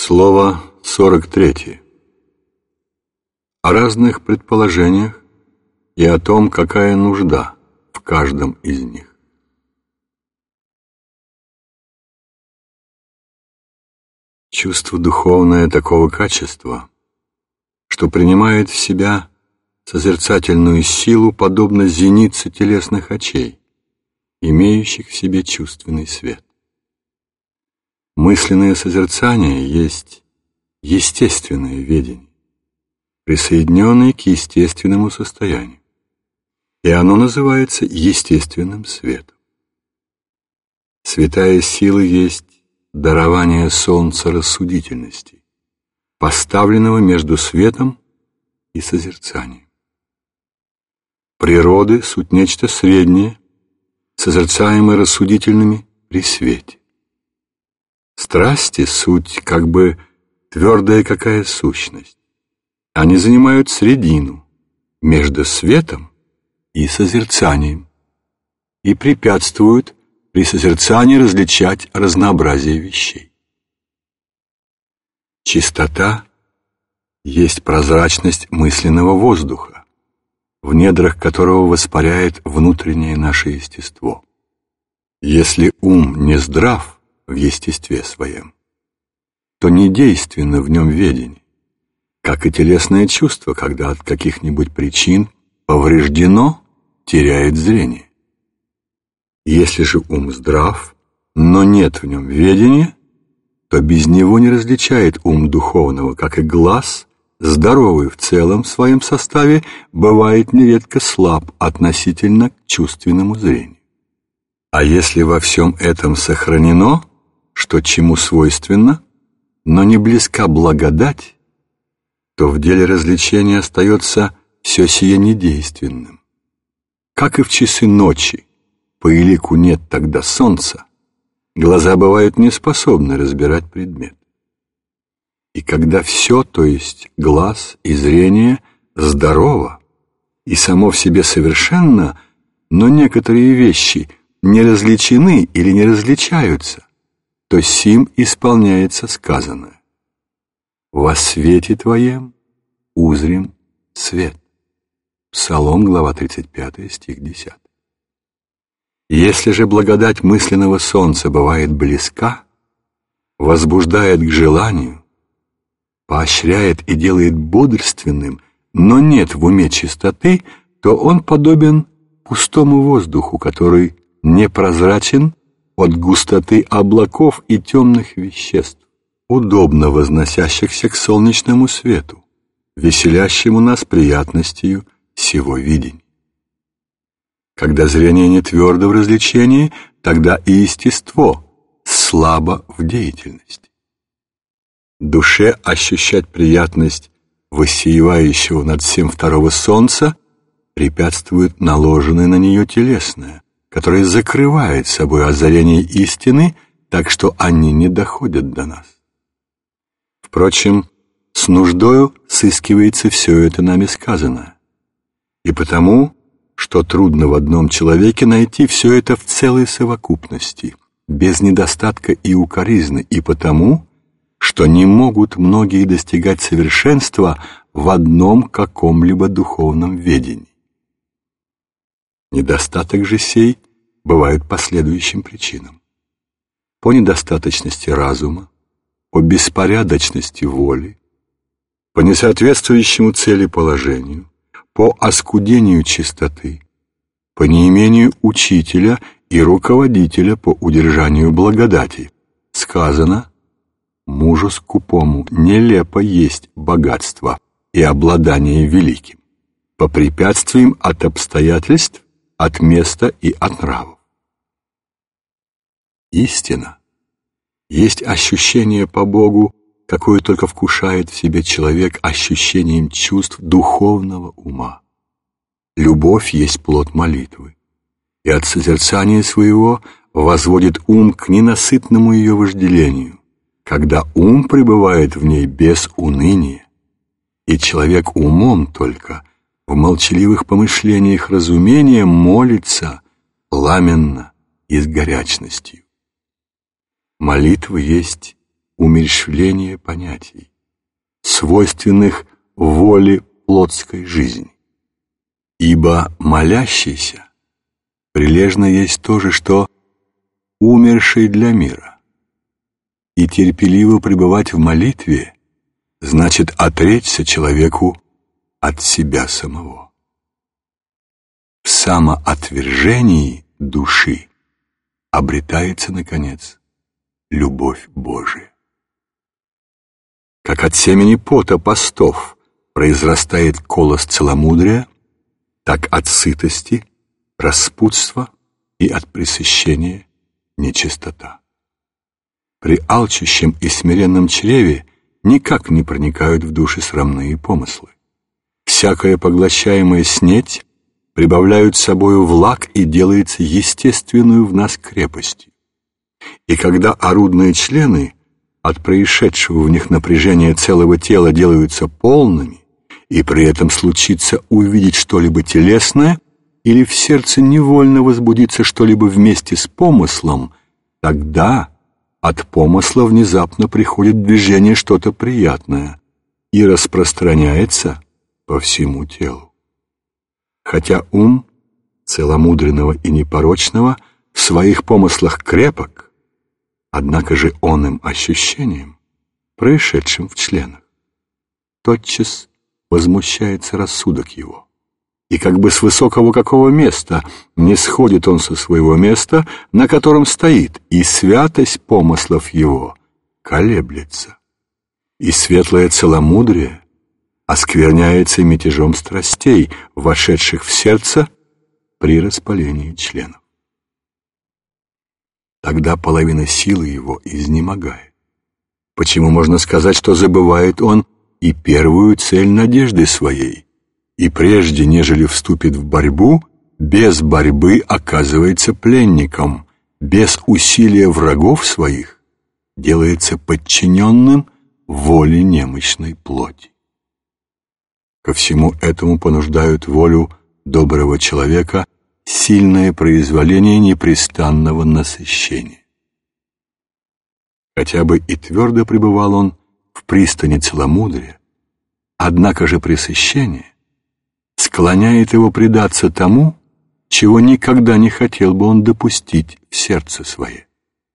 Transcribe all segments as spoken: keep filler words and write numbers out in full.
Слово сорок третье. О разных предположениях и о том, какая нужда в каждом из них. Чувство духовное такого качества, что принимает в себя созерцательную силу, подобно зенице телесных очей, имеющих в себе чувственный свет. Мысленное созерцание есть естественное ведение, присоединенное к естественному состоянию, и оно называется естественным светом. Святая сила есть дарование солнца рассудительности, поставленного между светом и созерцанием. Природы — суть нечто среднее, созерцаемое рассудительными при свете. Страсти — суть как бы твердая какая сущность. Они занимают средину между светом и созерцанием и препятствуют при созерцании различать разнообразие вещей. Чистота есть прозрачность мысленного воздуха, в недрах которого воспаряет внутреннее наше естество. Если ум не здрав в естестве своем, то недейственно в нем ведение, как и телесное чувство, когда от каких-нибудь причин повреждено, теряет зрение. Если же ум здрав, но нет в нем ведения, то без него не различает ум духовного, как и глаз, здоровый в целом в своем составе, бывает нередко слаб относительно к чувственному зрению. А если во всем этом сохранено, что чему свойственно, но не близка благодать, то в деле развлечения остается все сие недейственным. Как и в часы ночи, по элику нет тогда солнца, глаза бывают неспособны разбирать предмет. И когда все, то есть глаз и зрение, здорово и само в себе совершенно, но некоторые вещи не различены или не различаются, то сим исполняется сказанное: «Во свете Твоем узрим свет». Псалом, глава тридцать пятая, стих десятый. Если же благодать мысленного солнца бывает близка, возбуждает к желанию, поощряет и делает бодрственным, но нет в уме чистоты, то он подобен пустому воздуху, который непрозрачен от густоты облаков и темных веществ, удобно возносящихся к солнечному свету, веселящему нас приятностью сего видения. Когда зрение не твердо в развлечении, тогда и естество слабо в деятельности. Душе ощущать приятность воссиевающего над всем второго солнца препятствует наложенное на нее телесное, которое закрывает собой озарение истины, так что они не доходят до нас. Впрочем, с нуждою сыскивается все это нами сказанное, и потому, что трудно в одном человеке найти все это в целой совокупности, без недостатка и укоризны, и потому, что не могут многие достигать совершенства в одном каком-либо духовном ведении. Недостаток же сей бывает по следующим причинам: по недостаточности разума, по беспорядочности воли, по несоответствующему цели положению, по оскудению чистоты, по неимению учителя и руководителя по удержанию благодати. Сказано: мужу скупому нелепо есть богатство и обладание великим, по препятствиям от обстоятельств, от места и от нравов. Истина есть ощущение по Богу, какое только вкушает в себе человек ощущением чувств духовного ума. Любовь есть плод молитвы, и от созерцания своего возводит ум к ненасытному ее вожделению, когда ум пребывает в ней без уныния, и человек умом только в молчаливых помышлениях разумения молится пламенно и с горячностью. Молитва есть умерщвление понятий, свойственных воле плотской жизни. Ибо молящийся прилежно есть то же, что умерший для мира, и терпеливо пребывать в молитве значит отречься человеку от себя самого. В самоотвержении души обретается, наконец, любовь Божия. Как от семени пота постов произрастает колос целомудрия, так от сытости распутство и от пресыщения нечистота. При алчущем и смиренном чреве никак не проникают в души срамные помыслы. Всякая поглощаемая снеть прибавляют собою влаг и делается естественную в нас крепостью. И когда орудные члены от происшедшего в них напряжения целого тела делаются полными, и при этом случится увидеть что-либо телесное, или в сердце невольно возбудится что-либо вместе с помыслом, тогда от помысла внезапно приходит движение что-то приятное и распространяется по всему телу. Хотя ум целомудренного и непорочного в своих помыслах крепок, однако же оным ощущением, происшедшим в членах, тотчас возмущается рассудок его, и как бы с высокого какого места не сходит он со своего места, на котором стоит, и святость помыслов его колеблется, и светлое целомудрие оскверняется мятежом страстей, вошедших в сердце при распалении членов. Тогда половина силы его изнемогает. Почему можно сказать, что забывает он и первую цель надежды своей, и прежде, нежели вступит в борьбу, без борьбы оказывается пленником, без усилия врагов своих делается подчиненным воле немощной плоти. Ко всему этому понуждают волю доброго человека сильное произволение непрестанного насыщения. Хотя бы и твердо пребывал он в пристани целомудрия, однако же пресыщение склоняет его предаться тому, чего никогда не хотел бы он допустить в сердце свое.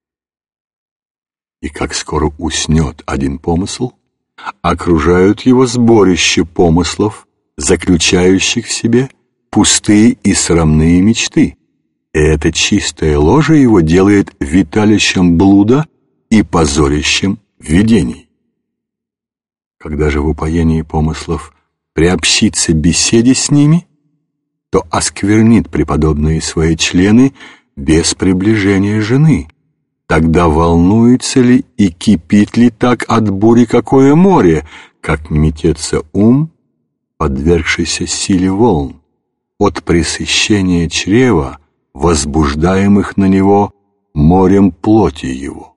И как скоро уснет один помысл, окружают его сборище помыслов, заключающих в себе пустые и срамные мечты, и это чистое ложе его делает виталищем блуда и позорищем видений. Когда же в упоении помыслов приобщится беседе с ними, то осквернит преподобные свои члены без приближения жены. Тогда волнуется ли и кипит ли так от бури какое море, как метется ум, подвергшийся силе волн, от пресыщения чрева, возбуждаемых на него морем плоти его.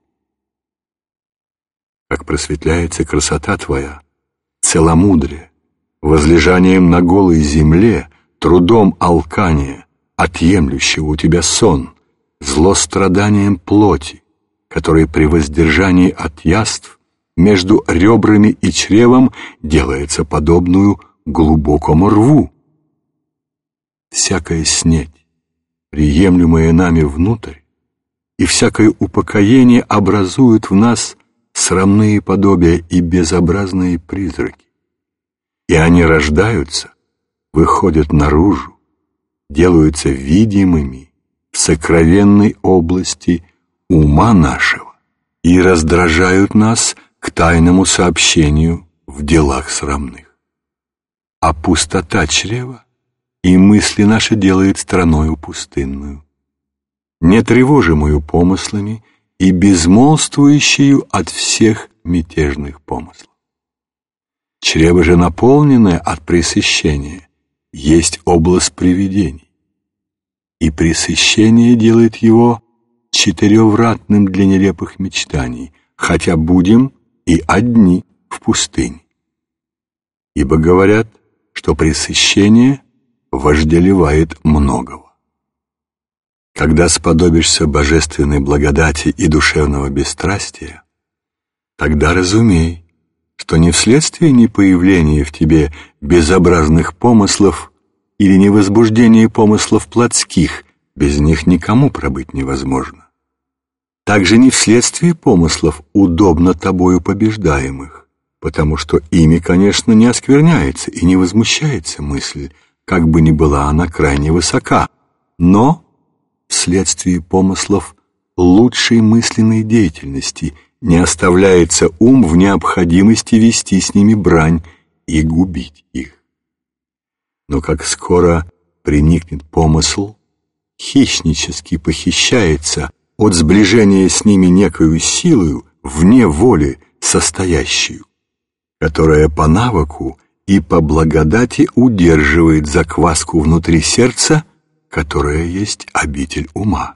Как просветляется красота твоя, целомудрие, возлежанием на голой земле, трудом алкания, отъемлющего у тебя сон, злостраданием плоти, который при воздержании от яств между ребрами и чревом делается подобную глубокому рву. Всякая снеть, приемлемая нами внутрь, и всякое упокоение образуют в нас срамные подобия и безобразные призраки. И они рождаются, выходят наружу, делаются видимыми в сокровенной области ума нашего и раздражают нас к тайному сообщению в делах срамных. А пустота чрева и мысли наши делает страною пустынную, нетревожимую помыслами и безмолвствующую от всех мятежных помыслов. Чрево же, наполненное от пресыщения, есть область привидений, и пресыщение делает его четыревратным для нелепых мечтаний, хотя будем и одни в пустыне. Ибо говорят, что пресыщение вожделевает многого. Когда сподобишься божественной благодати и душевного бесстрастия, Тогда разумей, что не вследствие непоявления в тебе безобразных помыслов или невозбуждения помыслов плотских, без них никому пробыть невозможно. Также не вследствие помыслов, удобно тобою побеждаемых, потому что ими, конечно, не оскверняется и не возмущается мысль, как бы ни была она крайне высока, но вследствие помыслов лучшей мысленной деятельности не оставляется ум в необходимости вести с ними брань и губить их. Но как скоро приникнет помысл, хищнически похищается от сближения с ними некою силою вне воли состоящую, которая по навыку и по благодати удерживает закваску внутри сердца, которая есть обитель ума.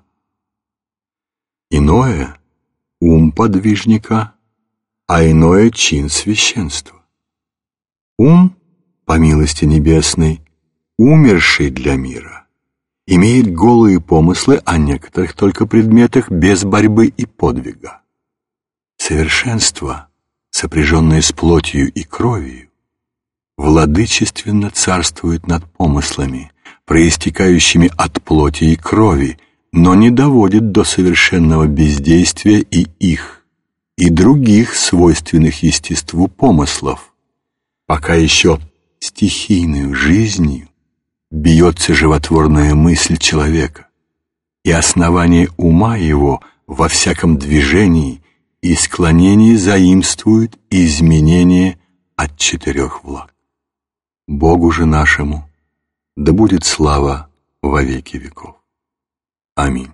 Иное — ум подвижника, а иное — чин священства. Ум, по милости небесной, умерший для мира, имеет голые помыслы о некоторых только предметах без борьбы и подвига. Совершенство, сопряженное с плотью и кровью, владычественно царствует над помыслами, проистекающими от плоти и крови, но не доводит до совершенного бездействия и их, и других свойственных естеству помыслов, пока еще стихийной жизнью бьется животворная мысль человека, и основание ума его во всяком движении и склонении заимствует изменения от четырех влаг. Богу же нашему да будет слава во веки веков. Аминь.